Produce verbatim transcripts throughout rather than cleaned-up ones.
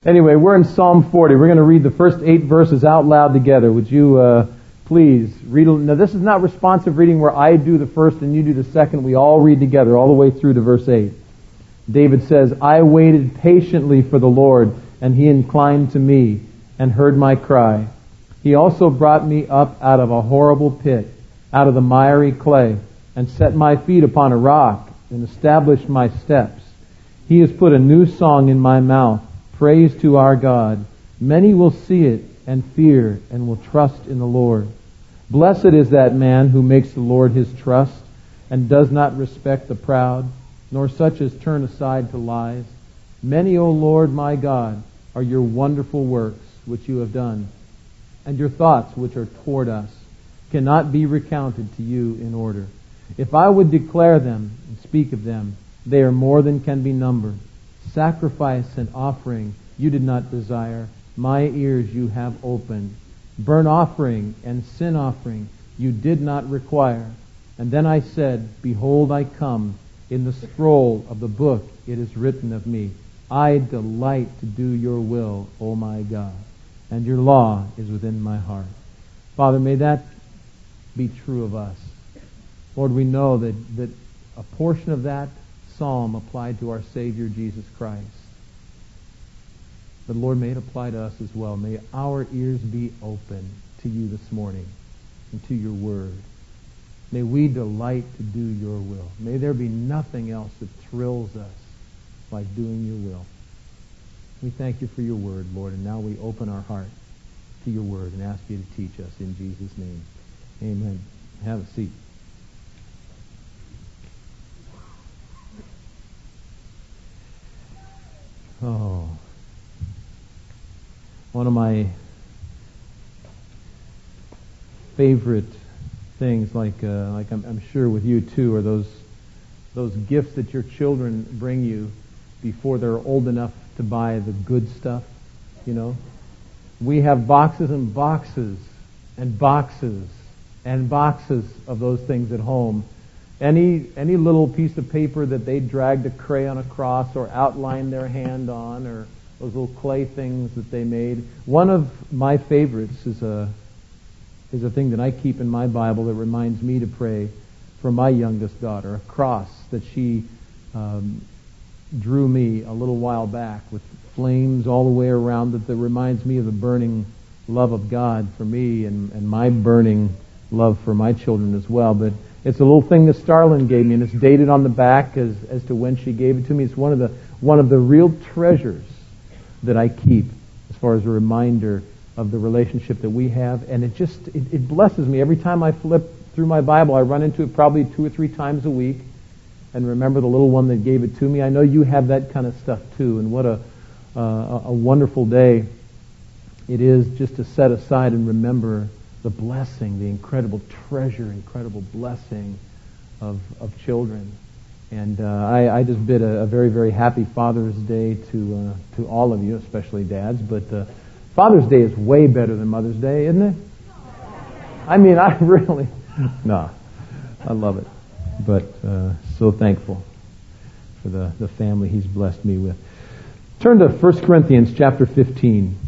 Anyway, we're in Psalm forty. We're going to read the first eight verses out loud together. Would you uh, please read? Now, this is not responsive reading where I do the first and you do the second. We all read together all the way through to verse eight. David says, I waited patiently for the Lord, and He inclined to me and heard my cry. He also brought me up out of a horrible pit, out of the miry clay, and set my feet upon a rock and established my steps. He has put a new song in my mouth, praise to our God. Many will see it and fear and will trust in the Lord. Blessed is that man who makes the Lord his trust and does not respect the proud, nor such as turn aside to lies. Many, O Lord my God, are your wonderful works which you have done, and your thoughts which are toward us cannot be recounted to you in order. If I would declare them and speak of them, they are more than can be numbered. Sacrifice and offering you did not desire, my ears you have opened. Burnt offering and sin offering you did not require. And then I said, Behold, I come. In the scroll of the book it is written of me, I delight to do your will, O my God, and your law is within my heart. Father, may that be true of us. Lord, we know that, that a portion of that psalm applied to our Savior Jesus Christ. But Lord, may it apply to us as well. May our ears be open to you this morning and to your word. May we delight to do your will. May there be nothing else that thrills us like doing your will. We thank you for your word, Lord, and now we open our heart to your word and ask you to teach us in Jesus' name. Amen. Have a seat. Oh, one of my favorite things, like uh, like I'm, I'm sure with you too, are those those gifts that your children bring you before they're old enough to buy the good stuff. You know, we have boxes and boxes and boxes and boxes of those things at home. Any any little piece of paper that they dragged a crayon across or outlined their hand on, or those little clay things that they made. One of my favorites is a is a thing that I keep in my Bible that reminds me to pray for my youngest daughter, a cross that she um, drew me a little while back with flames all the way around it that reminds me of the burning love of God for me and, and my burning love for my children as well. But it's a little thing that Starlin gave me, and it's dated on the back as, as to when she gave it to me. It's one of the one of the real treasures that I keep as far as a reminder of the relationship that we have, and it just it, it blesses me every time I flip through my Bible. I run into it probably two or three times a week, and remember the little one that gave it to me. I know you have that kind of stuff too, and what a uh, a wonderful day it is just to set aside and remember the blessing, the incredible treasure, incredible blessing of of children. And uh, I, I just bid a, a very very happy Father's Day to uh, to all of you, especially dads, but. Uh, Father's Day is way better than Mother's Day, isn't it? I mean, I really, no, I love it. But uh, so thankful for the, the family He's blessed me with. Turn to First Corinthians chapter fifteen.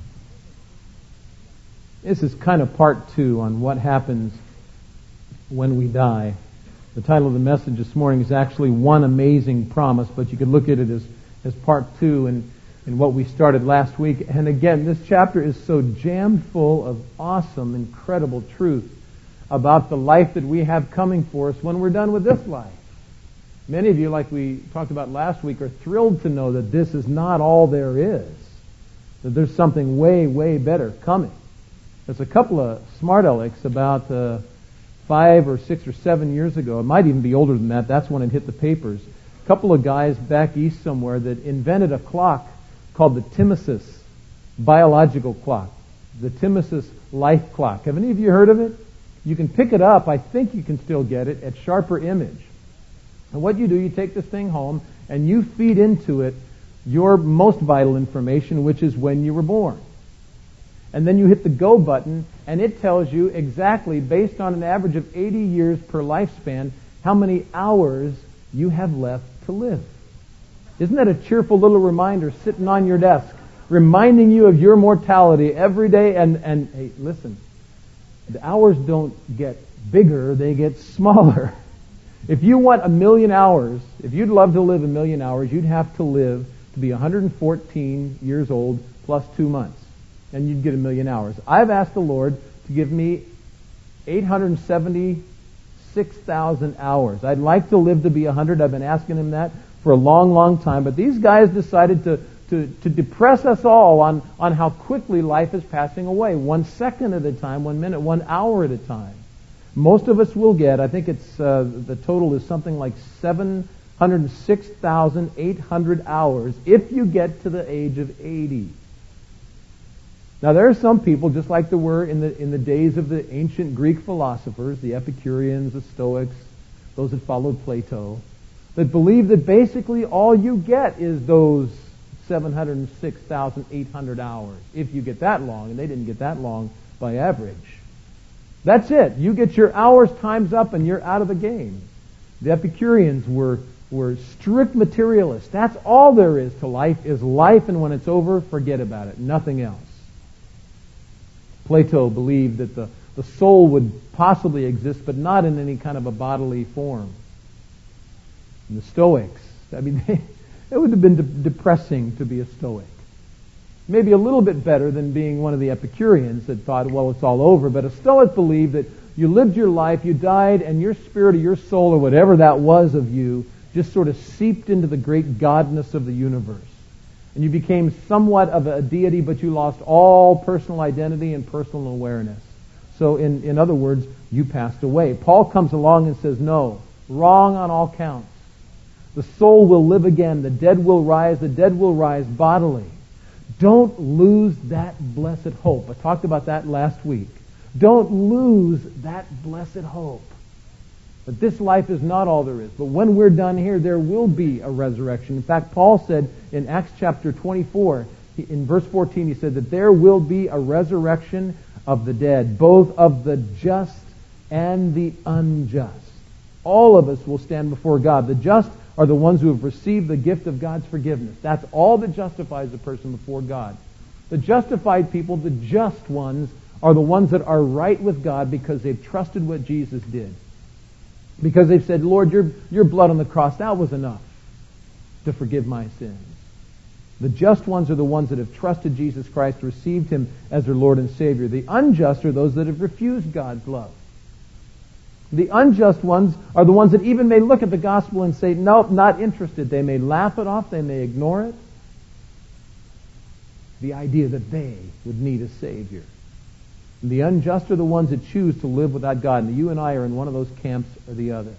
This is kind of part two on what happens when we die. The title of the message this morning is actually One Amazing Promise, but you could look at it as, as part two and in what we started last week. And again, this chapter is so jammed full of awesome, incredible truth about the life that we have coming for us when we're done with this life. Many of you, like we talked about last week, are thrilled to know that this is not all there is, that there's something way, way better coming. There's a couple of smart alecks about uh, five or six or seven years ago. It might even be older than that. That's when it hit the papers. A couple of guys back east somewhere that invented a clock called the Timesys biological clock, the Timesys life clock. Have any of you heard of it? You can pick it up. I think you can still get it at Sharper Image. And what you do, you take this thing home and you feed into it your most vital information, which is when you were born. And then you hit the go button and it tells you exactly, based on an average of eighty years per lifespan, how many hours you have left to live. Isn't that a cheerful little reminder sitting on your desk reminding you of your mortality every day. And, and hey, listen, the hours don't get bigger, they get smaller. If you want a million hours, if you'd love to live a million hours, you'd have to live to be one hundred fourteen years old plus two months. And you'd get a million hours. I've asked the Lord to give me eight hundred seventy-six thousand hours. I'd like to live to be one hundred. I've been asking Him that for a long, long time. But these guys decided to, to, to depress us all on, on how quickly life is passing away. One second at a time, one minute, one hour at a time. Most of us will get, I think it's uh, the total is something like seven hundred six thousand eight hundred hours if you get to the age of eighty. Now there are some people, just like there were in the in the days of the ancient Greek philosophers, the Epicureans, the Stoics, those that followed Plato, that believe that basically all you get is those seven hundred six thousand eight hundred hours, if you get that long, and they didn't get that long by average. That's it. You get your hours, time's up, and you're out of the game. The Epicureans were were strict materialists. That's all there is to life, is life, and when it's over, forget about it. Nothing else. Plato believed that the, the soul would possibly exist, but not in any kind of a bodily form. And the Stoics, I mean, they, it would have been de- depressing to be a Stoic. Maybe a little bit better than being one of the Epicureans that thought, well, it's all over. But a Stoic believed that you lived your life, you died, and your spirit or your soul or whatever that was of you just sort of seeped into the great godness of the universe. And you became somewhat of a deity, but you lost all personal identity and personal awareness. So in, in other words, you passed away. Paul comes along and says, no, wrong on all counts. The soul will live again. The dead will rise. The dead will rise bodily. Don't lose that blessed hope. I talked about that last week. Don't lose that blessed hope. That this life is not all there is. But when we're done here, there will be a resurrection. In fact, Paul said in Acts chapter twenty-four, in verse fourteen, he said that there will be a resurrection of the dead, both of the just and the unjust. All of us will stand before God. The just are the ones who have received the gift of God's forgiveness. That's all that justifies a person before God. The justified people, the just ones, are the ones that are right with God because they've trusted what Jesus did. Because they've said, Lord, your, your blood on the cross, that was enough to forgive my sins. The just ones are the ones that have trusted Jesus Christ, received Him as their Lord and Savior. The unjust are those that have refused God's love. The unjust ones are the ones that even may look at the gospel and say, nope, not interested. They may laugh it off. They may ignore it. The idea that they would need a Savior. And the unjust are the ones that choose to live without God. And you and I are in one of those camps or the other.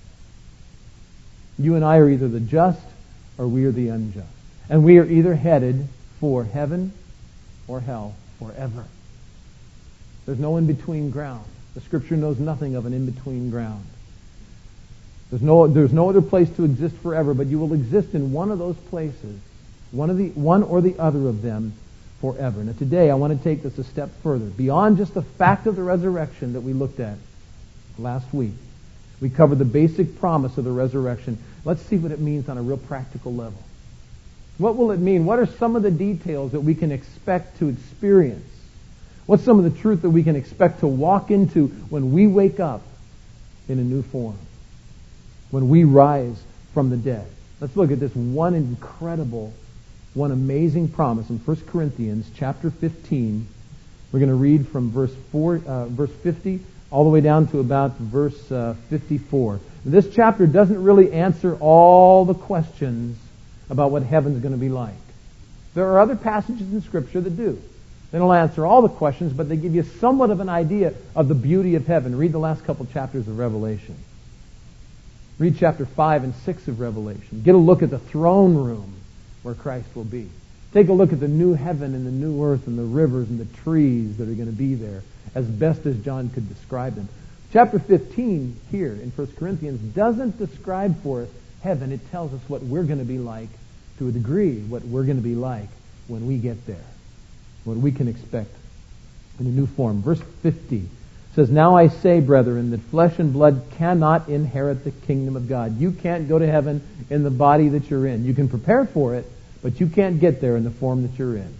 You and I are either the just or we are the unjust. And we are either headed for heaven or hell forever. There's no in-between ground. The Scripture knows nothing of an in-between ground. There's no, there's no other place to exist forever, but you will exist in one of those places, one of the one or the other of them forever. Now today I want to take this a step further, beyond just the fact of the resurrection that we looked at last week. We covered the basic promise of the resurrection. Let's see what it means on a real practical level. What will it mean? What are some of the details that we can expect to experience? What's some of the truth that we can expect to walk into when we wake up in a new form? When we rise from the dead? Let's look at this one incredible, one amazing promise in First Corinthians chapter fifteen. We're going to read from verse four, uh, verse fifty all the way down to about verse uh, fifty-four. This chapter doesn't really answer all the questions about what heaven's going to be like. There are other passages in Scripture that do. They don't answer all the questions, but they give you somewhat of an idea of the beauty of heaven. Read the last couple chapters of Revelation. Read chapter five and six of Revelation. Get a look at the throne room where Christ will be. Take a look at the new heaven and the new earth and the rivers and the trees that are going to be there, as best as John could describe them. Chapter fifteen here in First Corinthians doesn't describe for us heaven. It tells us what we're going to be like to a degree, what we're going to be like when we get there. What we can expect in a new form. Verse fifty says, "Now I say, brethren, that flesh and blood cannot inherit the kingdom of God." You can't go to heaven in the body that you're in. You can prepare for it, but you can't get there in the form that you're in.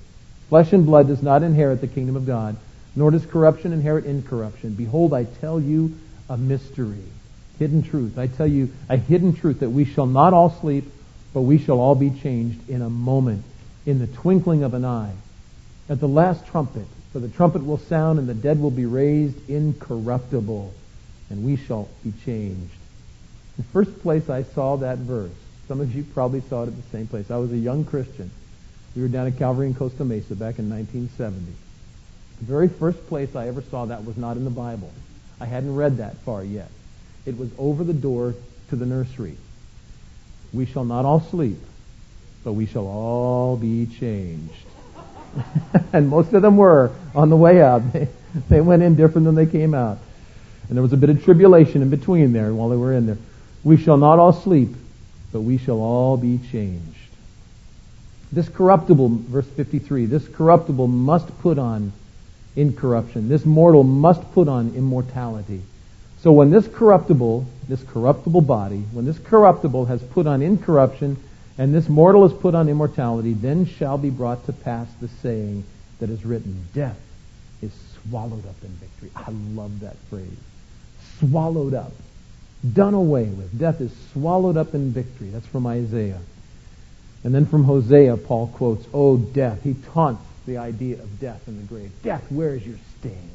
Flesh and blood does not inherit the kingdom of God, nor does corruption inherit incorruption. Behold, I tell you a mystery, hidden truth. I tell you a hidden truth, that we shall not all sleep, but we shall all be changed in a moment, in the twinkling of an eye, at the last trumpet. For the trumpet will sound, and the dead will be raised incorruptible, and we shall be changed. The first place I saw that verse, some of you probably saw it at the same place. I was a young Christian. We were down at Calvary in Costa Mesa back in nineteen seventy. The very first place I ever saw that was not in the Bible. I hadn't read that far yet. It was over the door to the nursery. We shall not all sleep, but we shall all be changed. And most of them were on the way out. They, they went in different than they came out. And there was a bit of tribulation in between there while they were in there. We shall not all sleep, but we shall all be changed. This corruptible, verse fifty-three, this corruptible must put on incorruption. This mortal must put on immortality. So when this corruptible, this corruptible body, when this corruptible has put on incorruption, and this mortal is put on immortality, then shall be brought to pass the saying that is written, death is swallowed up in victory. I love that phrase. Swallowed up. Done away with. Death is swallowed up in victory. That's from Isaiah. And then from Hosea, Paul quotes, "O death." He taunts the idea of death in the grave. Death, where is your sting?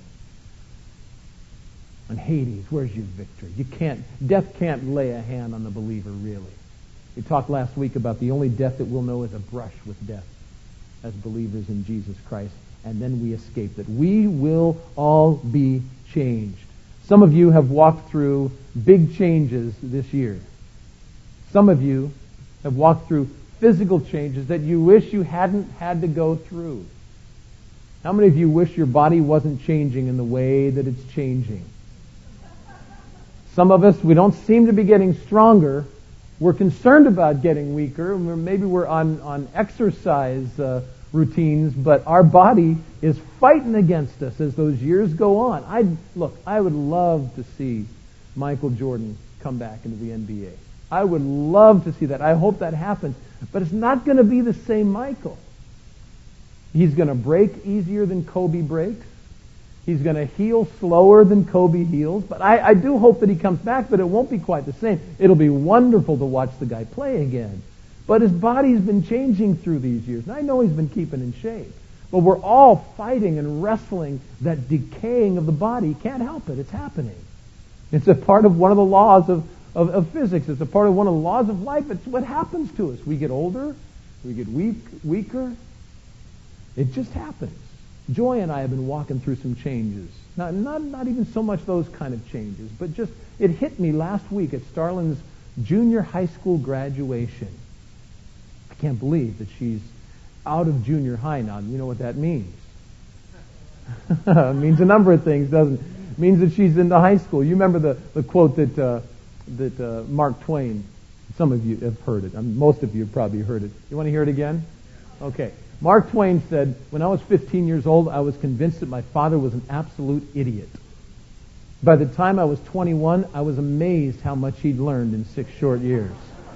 And Hades, where's your victory? You can't, death can't lay a hand on the believer, really. We talked last week about the only death that we'll know is a brush with death as believers in Jesus Christ. And then we escape that. We will all be changed. Some of you have walked through big changes this year. Some of you have walked through physical changes that you wish you hadn't had to go through. How many of you wish your body wasn't changing in the way that it's changing? Some of us, we don't seem to be getting stronger. We're concerned about getting weaker. Maybe we're on, on exercise uh, routines, but our body is fighting against us as those years go on. I Look, I would love to see Michael Jordan come back into the N B A. I would love to see that. I hope that happens. But it's not going to be the same Michael. He's going to break easier than Kobe breaks. He's going to heal slower than Kobe heals. But I, I do hope that he comes back, but it won't be quite the same. It'll be wonderful to watch the guy play again. But his body's been changing through these years. And I know he's been keeping in shape. But we're all fighting and wrestling that decaying of the body. You can't help it. It's happening. It's a part of one of the laws of, of, of physics. It's a part of one of the laws of life. It's what happens to us. We get older. We get weak, weaker. It just happens. Joy and I have been walking through some changes. Not, not, not even so much those kind of changes, but just, it hit me last week at Starlin's junior high school graduation. I can't believe that she's out of junior high now. You know what that means? It means a number of things, doesn't it? It means that she's into high school. You remember the, the quote that uh, that uh, Mark Twain, some of you have heard it. I mean, most of you have probably heard it. You want to hear it again? Okay. Mark Twain said, "When I was fifteen years old, I was convinced that my father was an absolute idiot. By the time I was twenty-one, I was amazed how much he'd learned in six short years."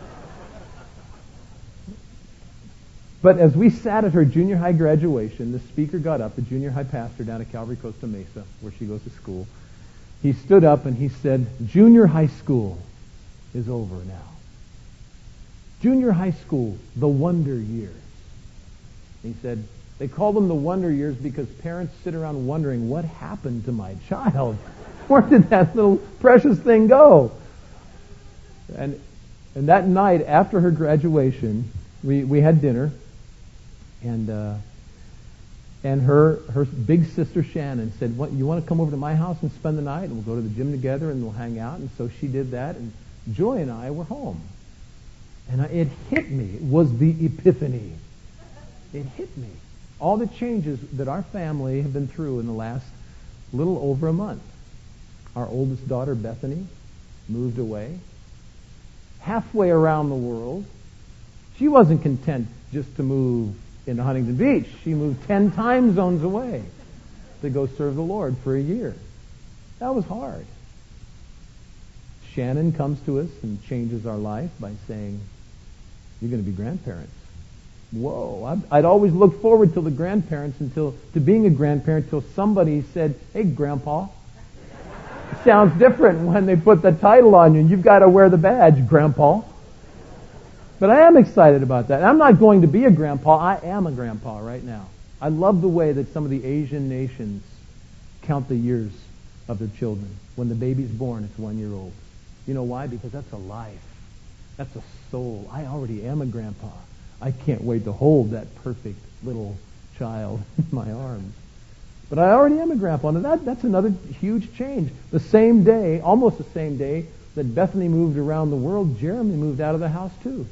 But as we sat at her junior high graduation, the speaker got up, the junior high pastor down at Calvary Costa Mesa, where she goes to school. He stood up and he said, "Junior high school is over now. Junior high school, the wonder years." He said, they call them the wonder years because parents sit around wondering, what happened to my child? Where did that little precious thing go? And and that night after her graduation, we, we had dinner, and uh, and her her big sister Shannon said, "What, you want to come over to my house and spend the night, and we'll go to the gym together and we'll hang out." And so she did that, and Joy and I were home. And I, it hit me. It was the epiphany. It hit me. All the changes that our family have been through in the last little over a month. Our oldest daughter, Bethany, moved away. Halfway around the world. She wasn't content just to move into Huntington Beach. She moved ten time zones away to go serve the Lord for a year. That was hard. Shannon comes to us and changes our life by saying, "You're going to be grandparents. Whoa, I'd, I'd always look forward to the grandparents until, to being a grandparent until somebody said, hey, Grandpa. It sounds different when they put the title on you and you've got to wear the badge, Grandpa. But I am excited about that. I'm not going to be a grandpa. I am a grandpa right now. I love the way that some of the Asian nations count the years of their children. When the baby's born, it's one year old. You know why? Because that's a life. That's a soul. I already am a grandpa. I can't wait to hold that perfect little child in my arms. But I already am a grandpa. And that, that's another huge change. The same day, almost the same day, that Bethany moved around the world, Jeremy moved out of the house too.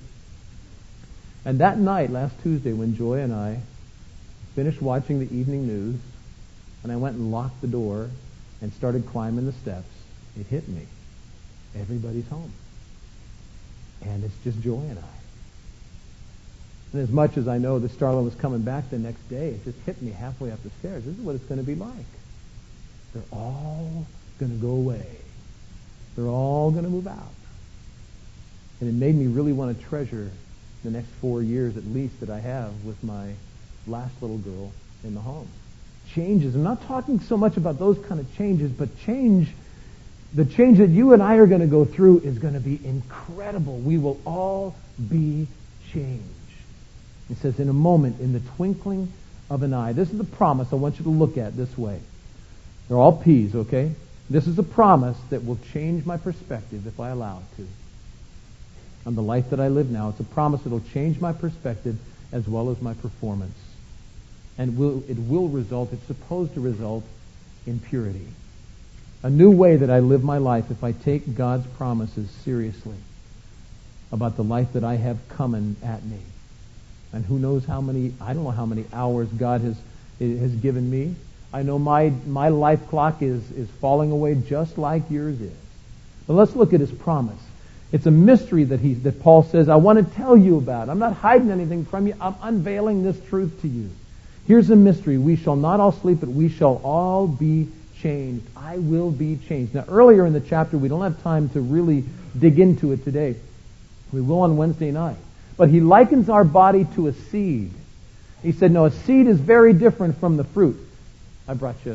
And that night, last Tuesday, when Joy and I finished watching the evening news, and I went and locked the door and started climbing the steps, it hit me. Everybody's home. And it's just Joy and I. And as much as I know that Starla was coming back the next day, it just hit me halfway up the stairs. This is what it's going to be like. They're all going to go away. They're all going to move out. And it made me really want to treasure the next four years at least that I have with my last little girl in the home. Changes. I'm not talking so much about those kind of changes, but change, the change that you and I are going to go through is going to be incredible. We will all be changed. It says, in a moment, in the twinkling of an eye. This is the promise I want you to look at this way. They're all P's, okay? This is a promise that will change my perspective if I allow it to. On the life that I live now. It's a promise that will change my perspective as well as my performance. And will, it will result, it's supposed to result in purity. A new way that I live my life if I take God's promises seriously about the life that I have coming at me. And who knows how many, I don't know how many hours God has has given me. I know my, my life clock is, is falling away just like yours is. But let's look at His promise. It's a mystery that he that Paul says, I want to tell you about. I'm not hiding anything from you. I'm unveiling this truth to you. Here's a mystery. We shall not all sleep, but we shall all be changed. I will be changed. Now, earlier in the chapter, we don't have time to really dig into it today. We will on Wednesday night. But he likens our body to a seed. He said, no, a seed is very different from the fruit. I brought you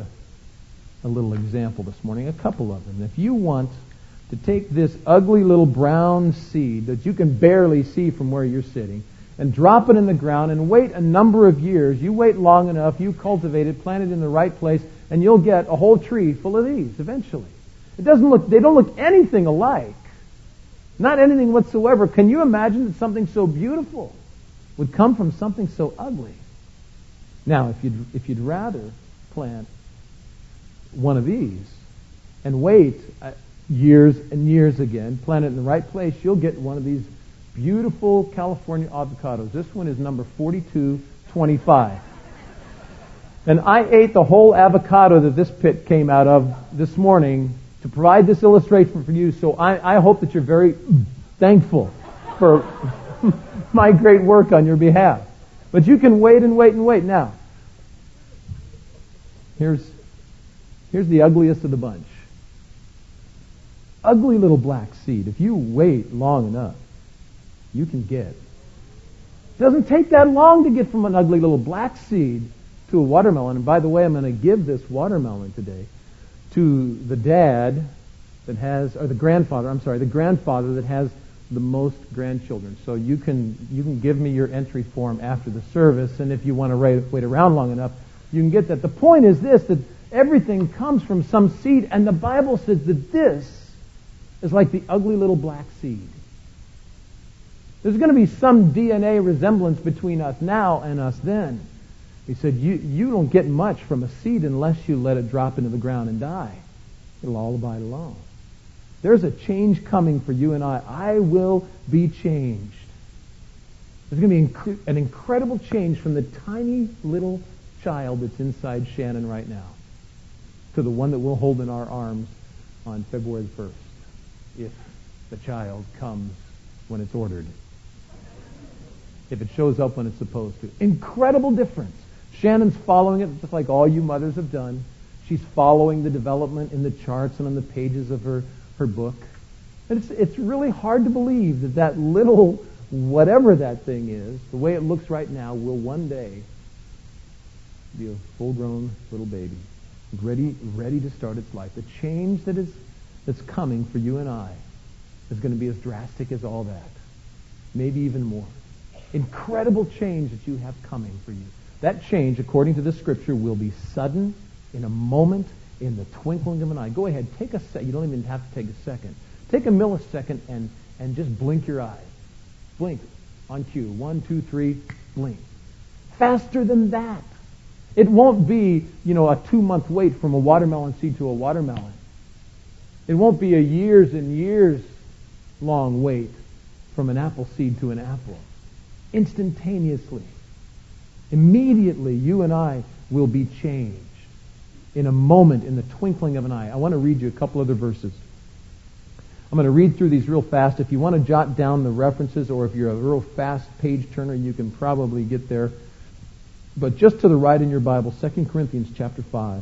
a little example this morning, a couple of them. If you want to take this ugly little brown seed that you can barely see from where you're sitting and drop it in the ground and wait a number of years, you wait long enough, you cultivate it, plant it in the right place, and you'll get a whole tree full of these eventually. It doesn't look, they don't look anything alike. Not anything whatsoever. Can you imagine that something so beautiful would come from something so ugly? Now, if you'd, if you'd rather plant one of these and wait uh, years and years again, plant it in the right place, you'll get one of these beautiful California avocados. This one is number forty-two twenty-five. And I ate the whole avocado that this pit came out of this morning to provide this illustration for you, so I, I hope that you're very thankful for my great work on your behalf. But you can wait and wait and wait. Now, here's, here's the ugliest of the bunch. Ugly little black seed. If you wait long enough, you can get. It doesn't take that long to get from an ugly little black seed to a watermelon. And by the way, I'm going to give this watermelon today to the dad that has, or the grandfather, I'm sorry, the grandfather that has the most grandchildren. So you can you can give me your entry form after the service, and if you want to wait, wait around long enough, you can get that. The point is this, that everything comes from some seed, and the Bible says that this is like the ugly little black seed. There's going to be some D N A resemblance between us now and us then. He said, you, you don't get much from a seed unless you let it drop into the ground and die. It'll all abide alone. There's a change coming for you and I. I will be changed. There's going to be an incredible change from the tiny little child that's inside Shannon right now to the one that we'll hold in our arms on February the first, if the child comes when it's ordered. If it shows up when it's supposed to. Incredible difference. Shannon's following it just like all you mothers have done. She's following the development in the charts and on the pages of her, her book. And it's, it's really hard to believe that that little whatever that thing is, the way it looks right now, will one day be a full-grown little baby, ready, ready to start its life. The change that is that's coming for you and I is going to be as drastic as all that, maybe even more. Incredible change that you have coming for you. That change, according to the Scripture, will be sudden, in a moment, in the twinkling of an eye. Go ahead, take a sec. You don't even have to take a second. Take a millisecond and, and just blink your eyes. Blink on cue. One, two, three, blink. Faster than that. It won't be, you know, a two-month wait from a watermelon seed to a watermelon. It won't be a years and years long wait from an apple seed to an apple. Instantaneously. Immediately, you and I will be changed. In a moment, in the twinkling of an eye. I want to read you a couple other verses. I'm going to read through these real fast. If you want to jot down the references, or if you're a real fast page turner, you can probably get there. But just to the right in your Bible, Second Corinthians chapter five,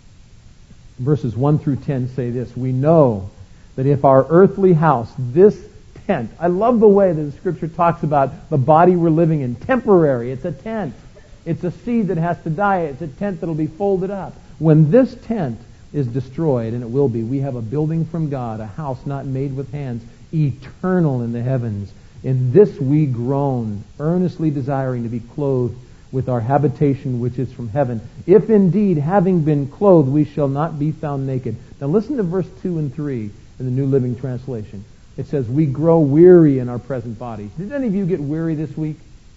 verses one through ten say this: we know that if our earthly house, this tent, I love the way that the Scripture talks about the body we're living in, temporary, it's a tent. It's a seed that has to die. It's a tent that will be folded up. When this tent is destroyed, and it will be, we have a building from God, a house not made with hands, eternal in the heavens. In this we groan, earnestly desiring to be clothed with our habitation which is from heaven. If indeed, having been clothed, we shall not be found naked. Now listen to verse two and three in the New Living Translation. It says, we grow weary in our present bodies. Did any of you get weary this week?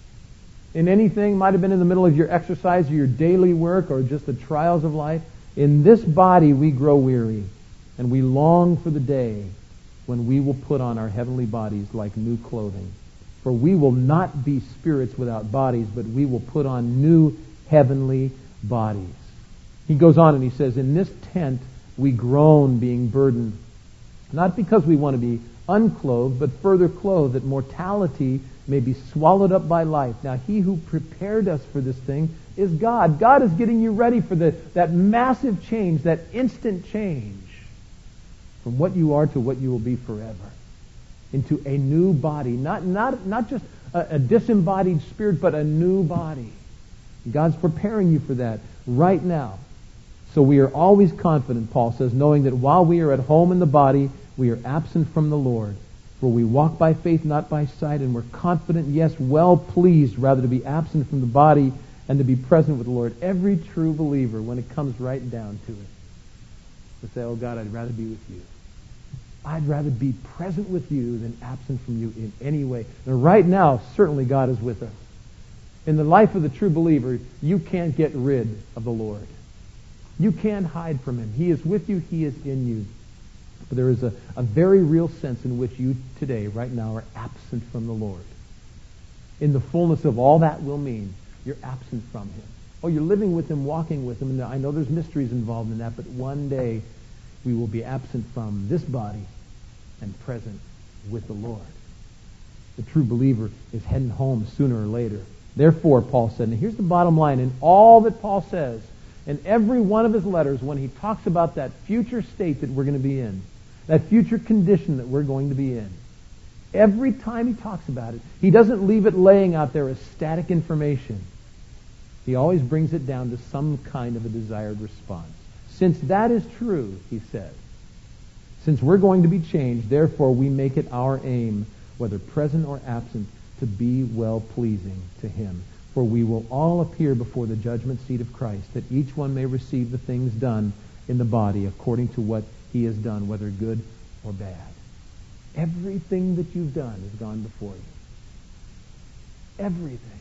In anything? Might have been in the middle of your exercise or your daily work or just the trials of life. In this body we grow weary, and we long for the day when we will put on our heavenly bodies like new clothing. For we will not be spirits without bodies, but we will put on new heavenly bodies. He goes on and he says, in this tent we groan, being burdened, not because we want to be unclothed, but further clothed, that mortality may be swallowed up by life. Now, he who prepared us for this thing is God. God is getting you ready for the, that massive change, that instant change from what you are to what you will be forever, into a new body. Not, not, not just a, a disembodied spirit, but a new body. God's preparing you for that right now. So we are always confident, Paul says, knowing that while we are at home in the body, we are absent from the Lord. For we walk by faith, not by sight, and we're confident, yes, well pleased, rather to be absent from the body and to be present with the Lord. Every true believer, when it comes right down to it, will say, oh God, I'd rather be with you. I'd rather be present with you than absent from you in any way. And right now, certainly God is with us. In the life of the true believer, you can't get rid of the Lord. You can't hide from Him. He is with you. He is in you. But there is a, a very real sense in which you today, right now, are absent from the Lord. In the fullness of all that will mean, you're absent from Him. Oh, you're living with Him, walking with Him. And I know there's mysteries involved in that, but one day we will be absent from this body and present with the Lord. The true believer is heading home sooner or later. Therefore, Paul said, and here's the bottom line, in all that Paul says, in every one of his letters, when he talks about that future state that we're going to be in, that future condition that we're going to be in, every time he talks about it, he doesn't leave it laying out there as static information. He always brings it down to some kind of a desired response. Since that is true, he says, since we're going to be changed, therefore we make it our aim, whether present or absent, to be well-pleasing to Him. For we will all appear before the judgment seat of Christ, that each one may receive the things done in the body according to what he has done, whether good or bad. Everything that you've done has gone before you. Everything.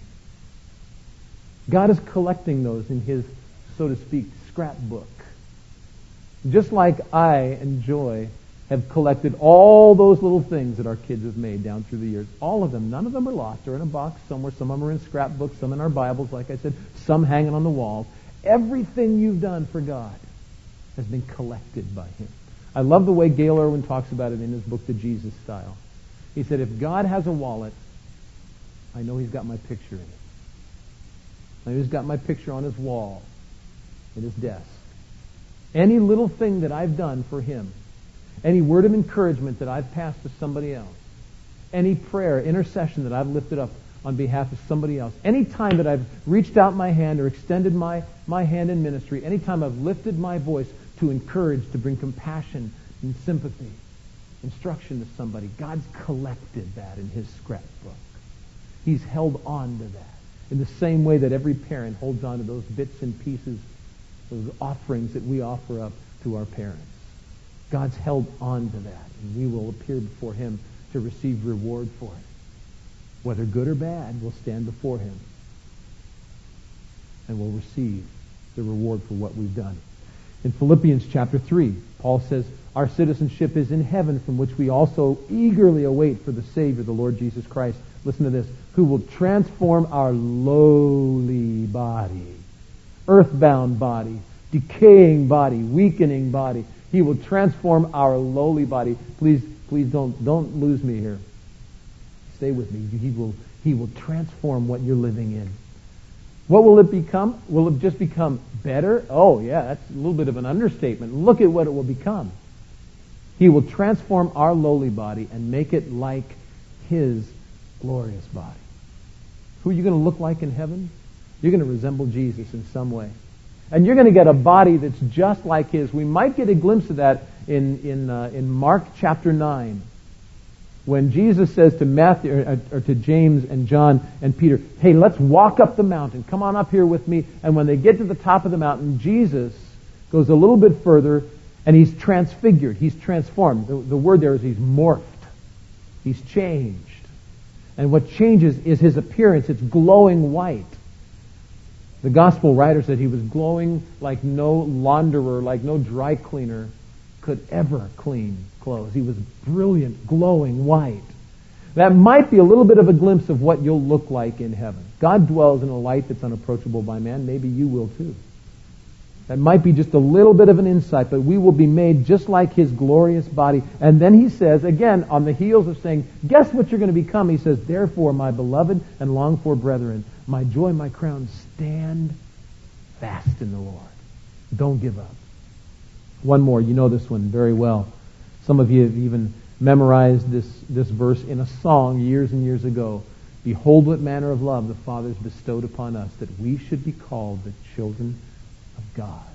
God is collecting those in His, so to speak, scrapbook. Just like I and Joy have collected all those little things that our kids have made down through the years. All of them. None of them are lost. They're in a box somewhere. Some of them are in scrapbooks. Some in our Bibles, like I said. Some hanging on the walls. Everything you've done for God has been collected by Him. I love the way Gail Irwin talks about it in his book, The Jesus Style. He said, if God has a wallet, I know He's got my picture in it. I know He's got my picture on His wall, in His desk. Any little thing that I've done for Him, any word of encouragement that I've passed to somebody else, any prayer, intercession that I've lifted up on behalf of somebody else, any time that I've reached out my hand or extended my, my hand in ministry, any time I've lifted my voice to encourage, to bring compassion and sympathy, instruction to somebody, God's collected that in His scrapbook. He's held on to that in the same way that every parent holds on to those bits and pieces, those offerings that we offer up to our parents. God's held on to that, and we will appear before Him to receive reward for it. Whether good or bad, we'll stand before Him and we'll receive the reward for what we've done. In Philippians chapter three, Paul says, our citizenship is in heaven, from which we also eagerly await for the Savior, the Lord Jesus Christ. Listen to this. Who will transform our lowly body, earthbound body, decaying body, weakening body. He will transform our lowly body. Please, please don't, don't lose me here. Stay with me. He will, he will transform what you're living in. What will it become? Will it just become better? Oh, yeah, that's a little bit of an understatement. Look at what it will become. He will transform our lowly body and make it like His glorious body. Who are you going to look like in heaven? You're going to resemble Jesus in some way. And you're going to get a body that's just like His. We might get a glimpse of that in, in, uh, in Mark chapter nine. When Jesus says to Matthew, or, or to James and John and Peter, hey, let's walk up the mountain. Come on up here with me. And when they get to the top of the mountain, Jesus goes a little bit further, and He's transfigured. He's transformed. The, the word there is He's morphed. He's changed. And what changes is His appearance. It's glowing white. The gospel writer said He was glowing like no launderer, like no dry cleaner could ever clean clothes. He was brilliant, glowing white. That might be a little bit of a glimpse of what you'll look like in heaven. God dwells in a light that's unapproachable by man. Maybe you will too. That might be just a little bit of an insight, but we will be made just like His glorious body. And then He says, again, on the heels of saying, guess what you're going to become? He says, therefore, my beloved and longed for brethren, my joy, my crown, stand fast in the Lord. Don't give up. One more. You know this one very well. Some of you have even memorized this, this verse in a song years and years ago. Behold what manner of love the Father has bestowed upon us, that we should be called the children of God.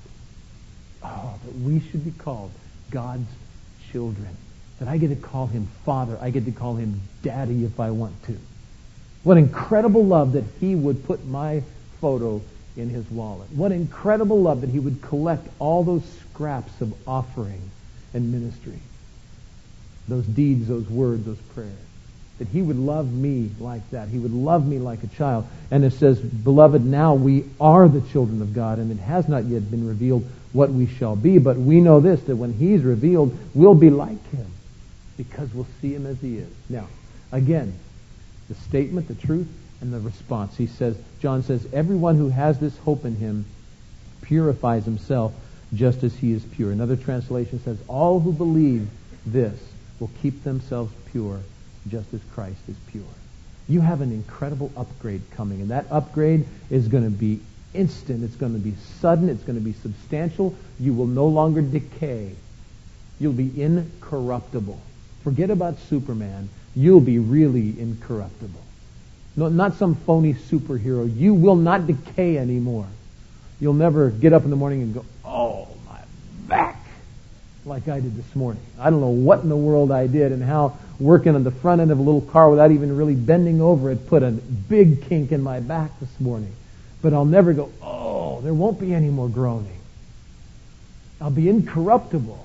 Oh, that we should be called God's children. That I get to call Him Father. I get to call Him Daddy if I want to. What incredible love that He would put my photo in His wallet. What incredible love that He would collect all those scraps of offering and ministry. Those deeds, those words, those prayers. That He would love me like that. He would love me like a child. And it says, beloved, now we are the children of God, and it has not yet been revealed what we shall be. But we know this, that when He's revealed, we'll be like Him, because we'll see Him as He is. Now, again, the statement, the truth, and the response. He says, John says, everyone who has this hope in Him purifies himself just as He is pure. Another translation says, all who believe this will keep themselves pure just as Christ is pure. You have an incredible upgrade coming, and that upgrade is going to be instant. It's going to be sudden. It's going to be substantial. You will no longer decay. You'll be incorruptible. Forget about Superman. You'll be really incorruptible. No, not some phony superhero. You will not decay anymore. You'll never get up in the morning and go, oh, my back, like I did this morning. I don't know what in the world I did and how working on the front end of a little car without even really bending over it put a big kink in my back this morning. But I'll never go, oh, there won't be any more groaning. I'll be incorruptible.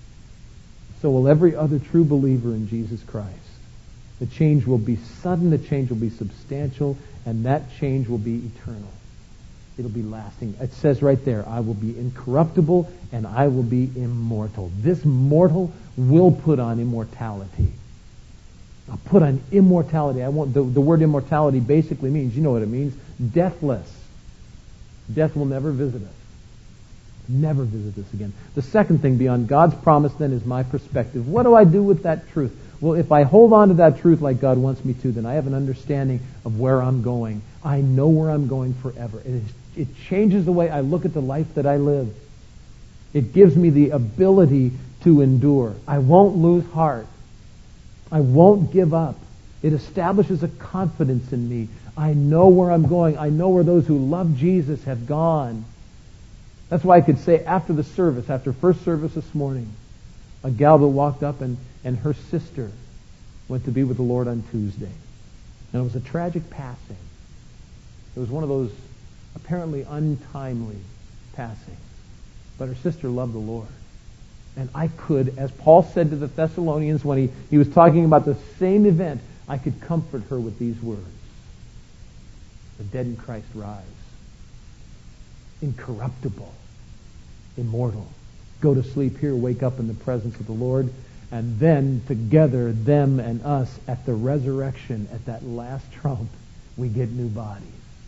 So will every other true believer in Jesus Christ. The change will be sudden, the change will be substantial, and that change will be eternal. It'll be lasting. It says right there, I will be incorruptible and I will be immortal. This mortal will put on immortality. I'll put on immortality. I want the, the word immortality basically means, you know what it means, deathless. Death will never visit us. Never visit us again. The second thing beyond God's promise then is my perspective. What do I do with that truth? Well, if I hold on to that truth like God wants me to, then I have an understanding of where I'm going. I know where I'm going forever. It, is, it changes the way I look at the life that I live. It gives me the ability to endure. I won't lose heart. I won't give up. It establishes a confidence in me. I know where I'm going. I know where those who love Jesus have gone. That's why I could say after the service, after first service this morning, a gal that walked up and, and her sister went to be with the Lord on Tuesday. And it was a tragic passing. It was one of those apparently untimely passings. But her sister loved the Lord. And I could, as Paul said to the Thessalonians when he, he was talking about the same event, I could comfort her with these words. The dead in Christ rise. Incorruptible. Immortal. Go to sleep here, wake up in the presence of the Lord, and then together, them and us, at the resurrection, at that last trump, we get new bodies.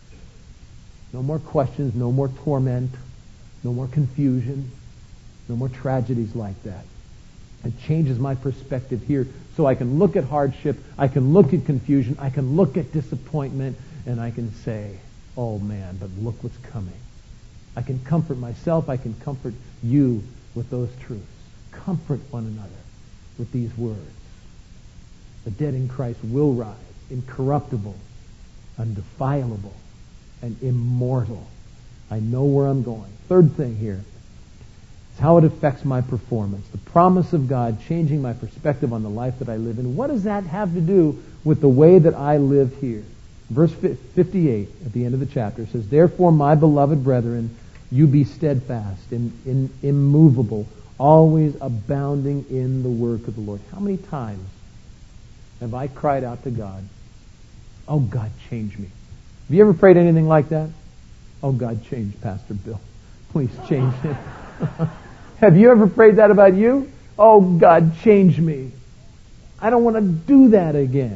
No more questions, no more torment, no more confusion, no more tragedies like that. It changes my perspective here so I can look at hardship, I can look at confusion, I can look at disappointment, and I can say, oh man, but look what's coming. I can comfort myself, I can comfort you with those truths. Comfort one another with these words. The dead in Christ will rise, incorruptible, undefilable, and immortal. I know where I'm going. Third thing here is how it affects my performance. The promise of God changing my perspective on the life that I live in. What does that have to do with the way that I live here? Verse fifty-eight at the end of the chapter says, therefore, my beloved brethren, you be steadfast and in, immovable, always abounding in the work of the Lord. How many times have I cried out to God, oh God, change me? Have you ever prayed anything like that? Oh God, change Pastor Bill. Please change him. Have you ever prayed that about you? Oh God, change me. I don't want to do that again.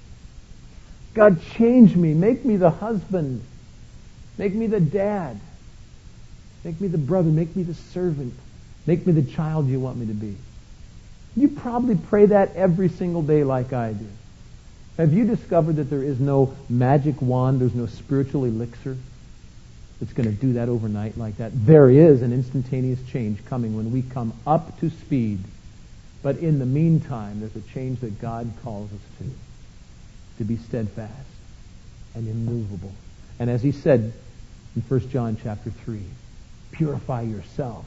God, change me. Make me the husband. Make me the dad. Make me the brother. Make me the servant. Make me the child you want me to be. You probably pray that every single day like I do. Have you discovered that there is no magic wand, there's no spiritual elixir that's going to do that overnight like that? There is an instantaneous change coming when we come up to speed. But in the meantime, there's a change that God calls us to. To be steadfast and immovable. And as he said in First John chapter three, purify yourself.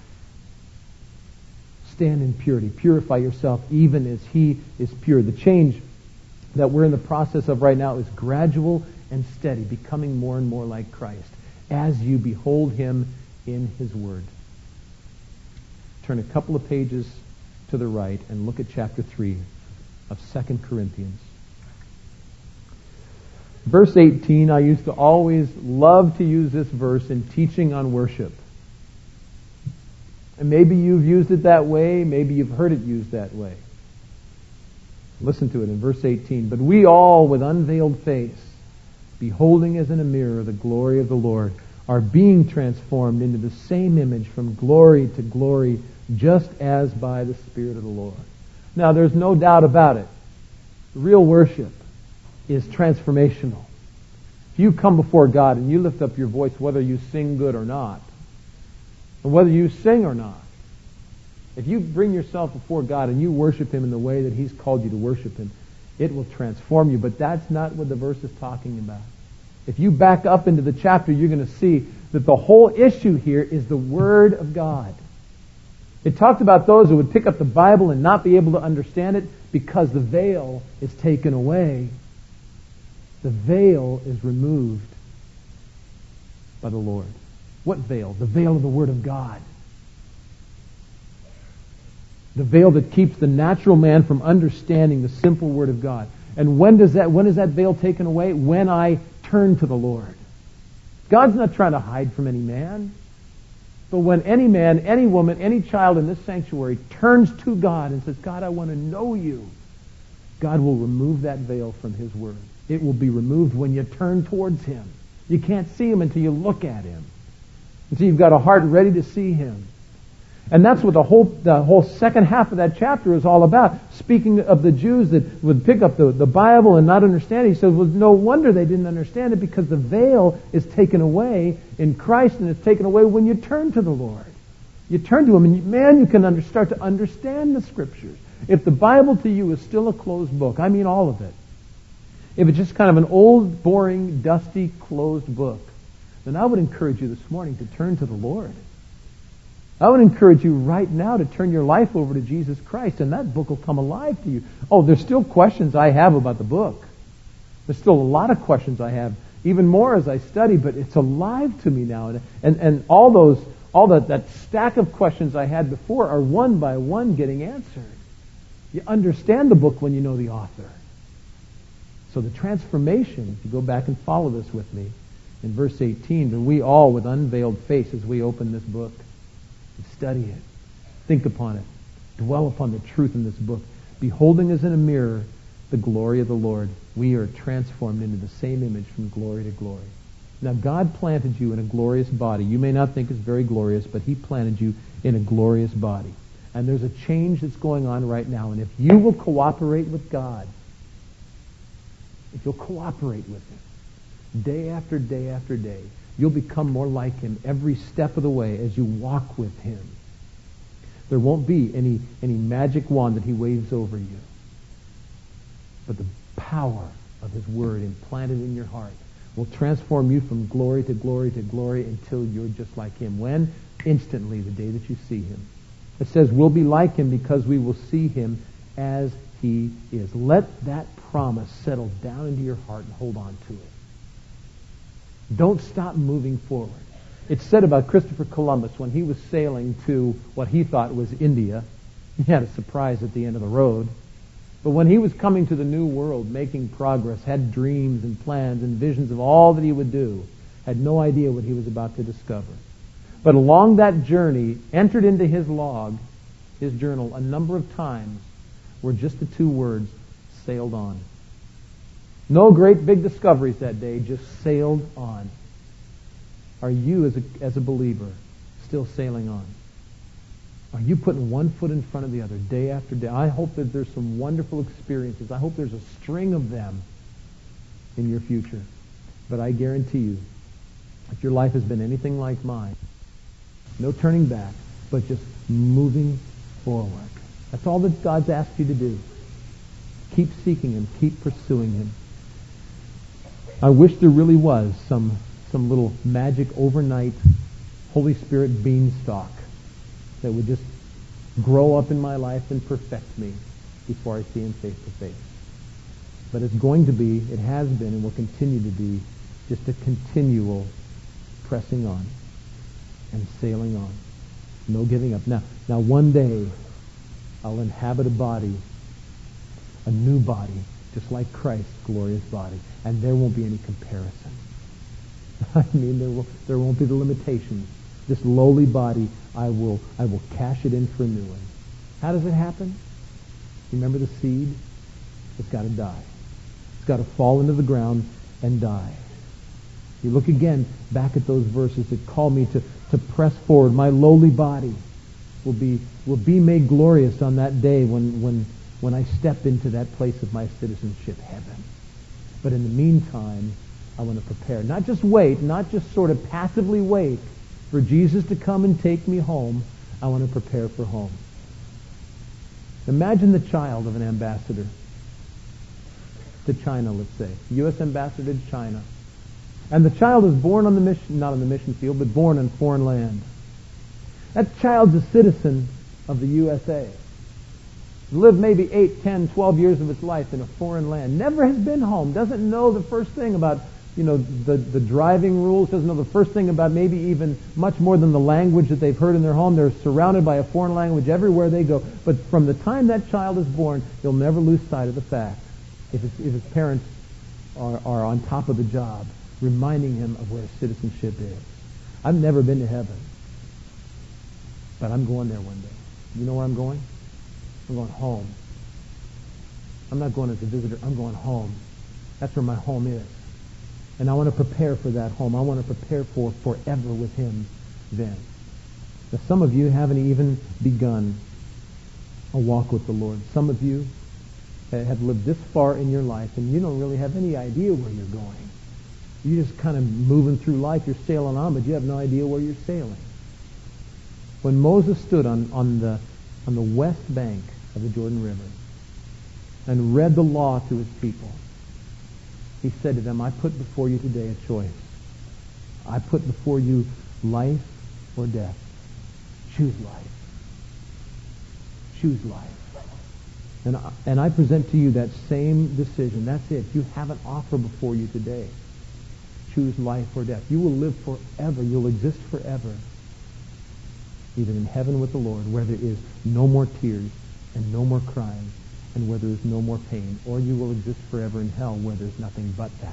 Stand in purity. Purify yourself even as he is pure. The change that we're in the process of right now is gradual and steady, becoming more and more like Christ as you behold him in his word. Turn a couple of pages to the right and look at chapter three of Second Corinthians. Verse eighteen, I used to always love to use this verse in teaching on worship. And maybe you've used it that way, maybe you've heard it used that way. Listen to it in verse eighteen. But we all with unveiled face, beholding as in a mirror the glory of the Lord, are being transformed into the same image from glory to glory, just as by the Spirit of the Lord. Now there's no doubt about it. Real worship is transformational. If you come before God and you lift up your voice, whether you sing good or not, or whether you sing or not, if you bring yourself before God and you worship him in the way that he's called you to worship him, it will transform you. But that's not what the verse is talking about. If you back up into the chapter, you're going to see that the whole issue here is the Word of God. It talked about those who would pick up the Bible and not be able to understand it because the veil is taken away. The veil is removed by the Lord. What veil? The veil of the Word of God. The veil that keeps the natural man from understanding the simple Word of God. And when does that, when is that veil taken away? When I turn to the Lord. God's not trying to hide from any man. But when any man, any woman, any child in this sanctuary turns to God and says, God, I want to know you, God will remove that veil from his Word. It will be removed when you turn towards him. You can't see him until you look at him. And so you've got a heart ready to see him. And that's what the whole the whole second half of that chapter is all about. Speaking of the Jews that would pick up the, the Bible and not understand it, he says, well, no wonder they didn't understand it because the veil is taken away in Christ, and it's taken away when you turn to the Lord. You turn to him, and you, man, you can under, start to understand the Scriptures. If the Bible to you is still a closed book, I mean all of it, if it's just kind of an old, boring, dusty, closed book, then I would encourage you this morning to turn to the Lord. I would encourage you right now to turn your life over to Jesus Christ, and that book will come alive to you. Oh, there's still questions I have about the book. There's still a lot of questions I have, even more as I study, but it's alive to me now. And and, and all those, all that, that stack of questions I had before are one by one getting answered. You understand the book when you know the author. So the transformation, if you go back and follow this with me, in verse eighteen, and we all with unveiled face as we open this book, study it, think upon it, dwell upon the truth in this book, beholding as in a mirror the glory of the Lord, we are transformed into the same image from glory to glory. Now God planted you in a glorious body. You may not think it's very glorious, but He planted you in a glorious body. And there's a change that's going on right now. And if you will cooperate with God, if you'll cooperate with Him, day after day after day, you'll become more like Him every step of the way as you walk with Him. There won't be any, any magic wand that He waves over you. But the power of His Word implanted in your heart will transform you from glory to glory to glory until you're just like Him. When? Instantly, the day that you see Him. It says we'll be like Him because we will see Him as He is. Let that promise settle down into your heart and hold on to it. Don't stop moving forward. It's said about Christopher Columbus when he was sailing to what he thought was India. He had a surprise at the end of the road. But when he was coming to the New World, making progress, had dreams and plans and visions of all that he would do, had no idea what he was about to discover. But along that journey, entered into his log, his journal, a number of times were just the two words, sailed on. No great big discoveries that day, just sailed on. Are you, as a, as a believer, still sailing on? Are you putting one foot in front of the other day after day? I hope that there's some wonderful experiences. I hope there's a string of them in your future. But I guarantee you, if your life has been anything like mine, no turning back, but just moving forward. That's all that God's asked you to do. Keep seeking Him. Keep pursuing Him. I wish there really was some some little magic overnight Holy Spirit beanstalk that would just grow up in my life and perfect me before I see Him face to face. But it's going to be, it has been, and will continue to be, just a continual pressing on and sailing on. No giving up. Now, now one day, I'll inhabit a body, a new body, just like Christ's glorious body, and there won't be any comparison. I mean, there will there won't be the limitations. This lowly body, I will I will cash it in for a new one. How does it happen? Remember the seed? It's got to die. It's got to fall into the ground and die. You look again back at those verses that call me to, to press forward. My lowly body will be will be made glorious on that day when when when I step into that place of my citizenship, heaven. But in the meantime, I want to prepare. Not just wait, not just sort of passively wait for Jesus to come and take me home. I want to prepare for home. Imagine the child of an ambassador to China, let's say. U S ambassador to China. And the child is born on the mission, not on the mission field, but born on foreign land. That child's a citizen of the U S A. Lived maybe eight, ten, twelve years of its life in a foreign land. Never has been home. Doesn't know the first thing about, you know, the, the driving rules. Doesn't know the first thing about maybe even much more than the language that they've heard in their home. They're surrounded by a foreign language everywhere they go. But from the time that child is born, they'll never lose sight of the fact, if, it's, if his parents are, are on top of the job, reminding him of where his citizenship is. I've never been to heaven, but I'm going there one day. You know where I'm going? I'm going home. I'm not going as a visitor. I'm going home. That's where my home is. And I want to prepare for that home. I want to prepare for forever with Him then. Now, some of you haven't even begun a walk with the Lord. Some of you have lived this far in your life, and you don't really have any idea where you're going. You're just kind of moving through life. You're sailing on, but you have no idea where you're sailing. When Moses stood on, on the on the west bank of the Jordan River and read the law to his people, He said to them, I put before you today a choice. I put before you life or death. Choose life. Choose life. And I, and I present to you that same decision. That's it. You have an offer before you today. Choose life or death. You will live forever. You'll exist forever. Either in heaven with the Lord, where there is no more tears and no more crying, and where there is no more pain, or you will exist forever in hell, where there's nothing but that.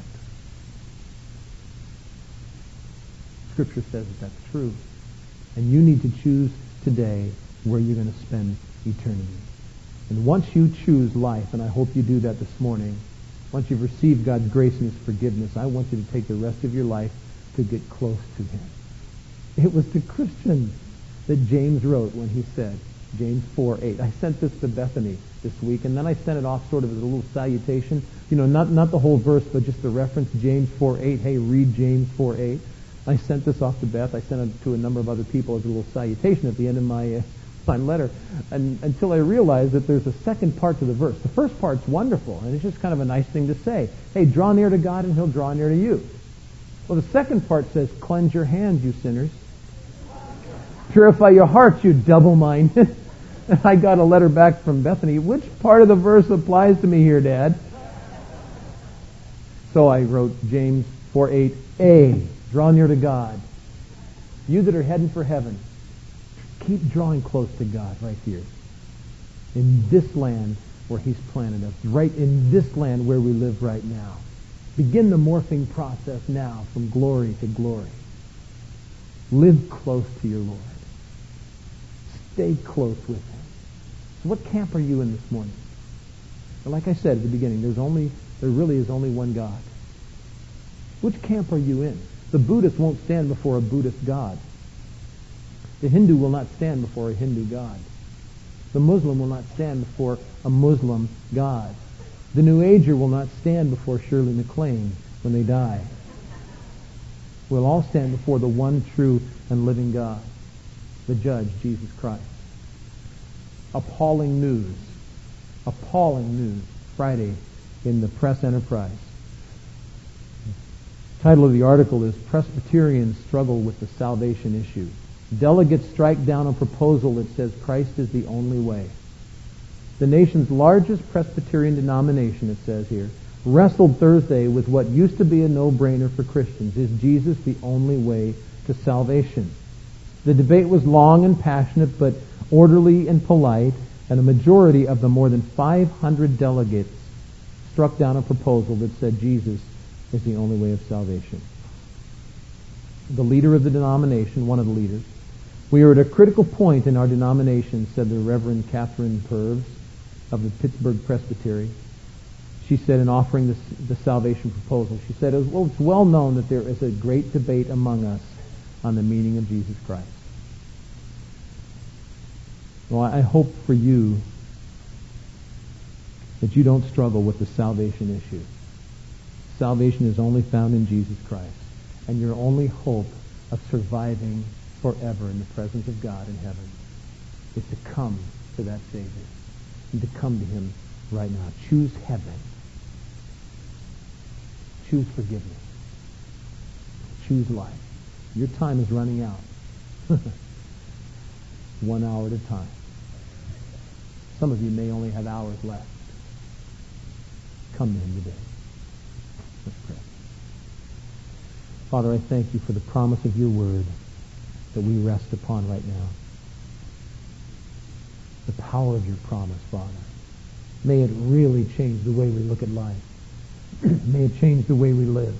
Scripture says that that's true. And you need to choose today where you're going to spend eternity. And once you choose life, and I hope you do that this morning, once you've received God's grace and His forgiveness, I want you to take the rest of your life to get close to Him. It was to Christians that James wrote when he said, James four eight. I sent this to Bethany this week, and then I sent it off sort of as a little salutation. You know, not, not the whole verse, but just the reference, James four eight. Hey, read James four eight. I sent this off to Beth. I sent it to a number of other people as a little salutation at the end of my uh, my letter, and until I realized that there's a second part to the verse. The first part's wonderful, and it's just kind of a nice thing to say. Hey, draw near to God, and He'll draw near to you. Well, the second part says, cleanse your hands, you sinners. Purify your hearts, you double-minded. And I got a letter back from Bethany. Which part of the verse applies to me here, Dad? So I wrote James four eight A. Draw near to God. You that are heading for heaven, keep drawing close to God right here. In this land where He's planted us. Right in this land where we live right now. Begin the morphing process now from glory to glory. Live close to your Lord. Stay close with Him. So what camp are you in this morning? Well, like I said at the beginning, there's only, there really is only one God. Which camp are you in? The Buddhist won't stand before a Buddhist God. The Hindu will not stand before a Hindu God. The Muslim will not stand before a Muslim God. The New Ager will not stand before Shirley MacLaine when they die. We'll all stand before the one true and living God, the Judge, Jesus Christ. Appalling news. Appalling news. Friday in the Press Enterprise. The title of the article is Presbyterians Struggle with the Salvation Issue. Delegates strike down a proposal that says Christ is the only way. The nation's largest Presbyterian denomination, it says here, wrestled Thursday with what used to be a no-brainer for Christians. Is Jesus the only way to salvation? The debate was long and passionate, but orderly and polite, and a majority of the more than five hundred delegates struck down a proposal that said Jesus is the only way of salvation. The leader of the denomination, one of the leaders, we are at a critical point in our denomination, said the Reverend Catherine Purves of the Pittsburgh Presbytery. She said in offering this, the salvation proposal, she said, well, it's well known that there is a great debate among us on the meaning of Jesus Christ. Well, I hope for you that you don't struggle with the salvation issue. Salvation is only found in Jesus Christ. And your only hope of surviving forever in the presence of God in heaven is to come to that Savior and to come to Him right now. Choose heaven. Choose forgiveness. Choose life. Your time is running out. One hour at a time. Some of you may only have hours left. Come to Him today. Let's pray. Father, I thank You for the promise of Your word that we rest upon right now. The power of Your promise, Father. May it really change the way we look at life. May it change the way we live.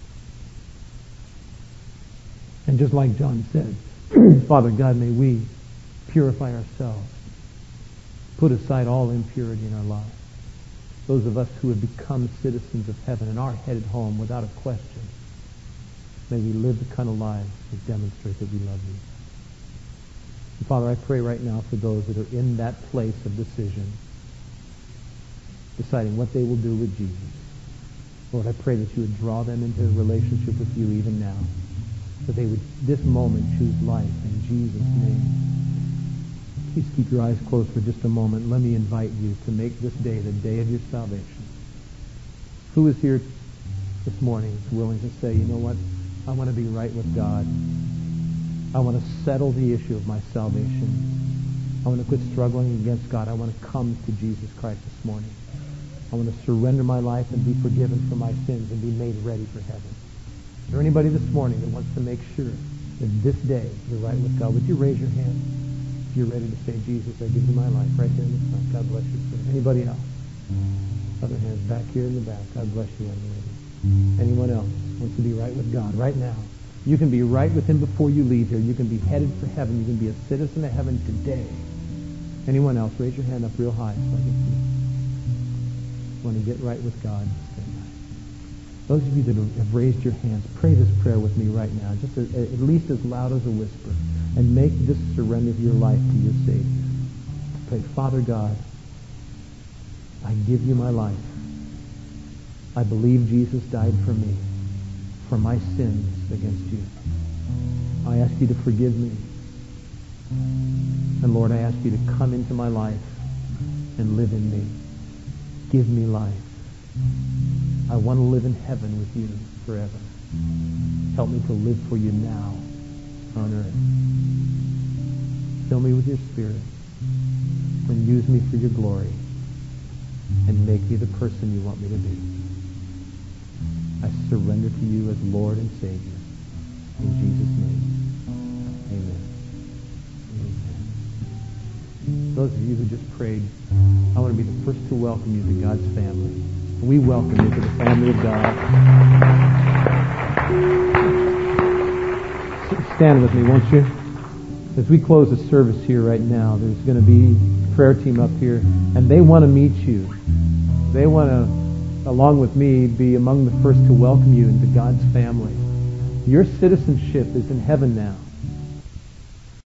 And just like John said, Father God, may we purify ourselves. Put aside all impurity in our lives. Those of us who have become citizens of heaven and are headed home without a question, may we live the kind of lives that demonstrate that we love You. And Father, I pray right now for those that are in that place of decision, deciding what they will do with Jesus. Lord, I pray that You would draw them into a relationship with You even now, that they would this moment choose life in Jesus' name. Please keep your eyes closed for just a moment. Let me invite you to make this day the day of your salvation. Who is here this morning is willing to say, you know what? I want to be right with God. I want to settle the issue of my salvation. I want to quit struggling against God. I want to come to Jesus Christ this morning. I want to surrender my life and be forgiven for my sins and be made ready for heaven. Is there anybody this morning that wants to make sure that this day you're right with God? Would you raise your hand if you're ready to say, Jesus, I give you my life right here in the front. God bless you, sir. Anybody else? Other hands back here in the back. God bless you, young lady. Anyone else wants to be right with God right now? You can be right with Him before you leave here. You can be headed for heaven. You can be a citizen of heaven today. Anyone else? Raise your hand up real high so I can see. Want to get right with God? Those of you that have raised your hands, pray this prayer with me right now, just a, at least as loud as a whisper, and make this surrender of your life to your Savior. Pray, Father God, I give you my life. I believe Jesus died for me, for my sins against you. I ask you to forgive me. And Lord, I ask you to come into my life and live in me. Give me life. I want to live in heaven with you forever. Help me to live for you now on earth. Fill me with your Spirit and use me for your glory and make me the person you want me to be. I surrender to you as Lord and Savior. In Jesus' name, amen. Amen. Those of you who just prayed, I want to be the first to welcome you to God's family. We welcome you to the family of God. Stand with me, won't you? As we close the service here right now, there's going to be a prayer team up here, and they want to meet you. They want to, along with me, be among the first to welcome you into God's family. Your citizenship is in heaven now.